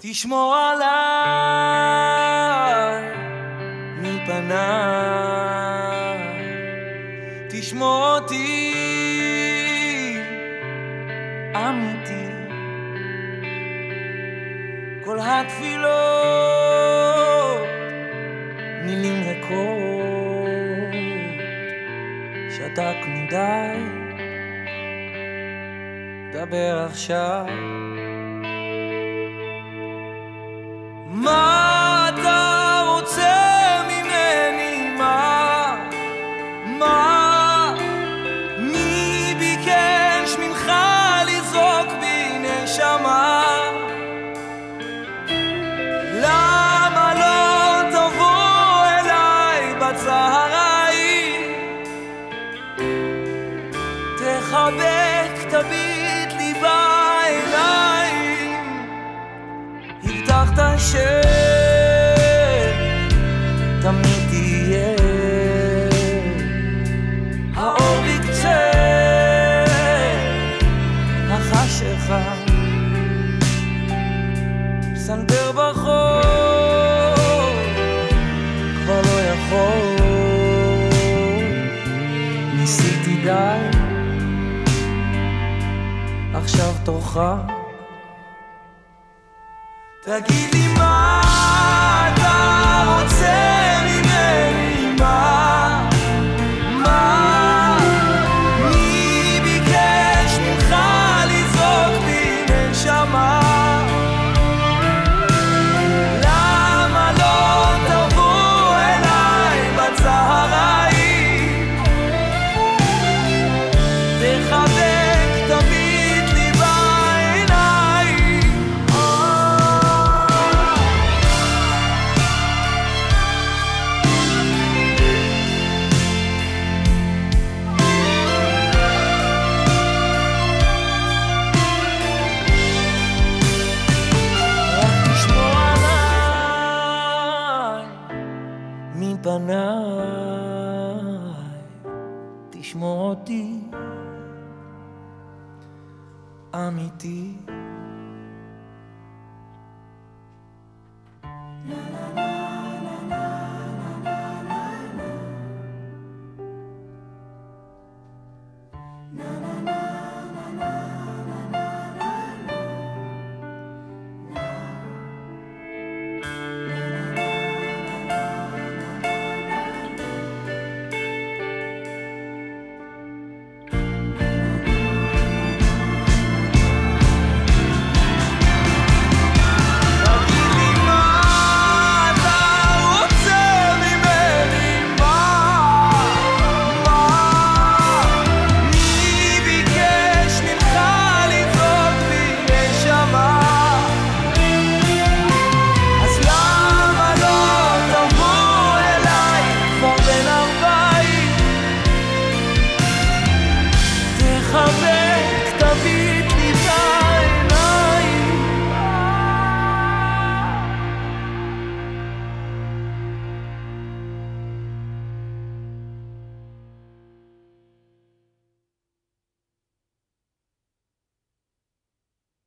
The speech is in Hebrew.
תשמור עליי מפניי, תשמור אותי אמיתי. כל התפילות מילים ריקות, שתקנו די, דבר עכשיו. מה אתה רוצה ממני? מה? מי ביקש ממך לזרוק בי נשמה? למה לא תבוא אליי בצהריים? תחבק, תביט לי בעיניים. הבטחת שתמיד תהיה האור בקצה החשיכה, פסנתר ברחוב כבר לא יכול. ניסיתי די, עכשיו תורך. תגיד לי מה אתה רוצה ממני? מה? מי ביקש ממך לזרוק בי נשמה? למה לא תבוא אליי בצהריים? תחבק, תביט לי בעיניים. מפניי, תשמור אותי אמיתי.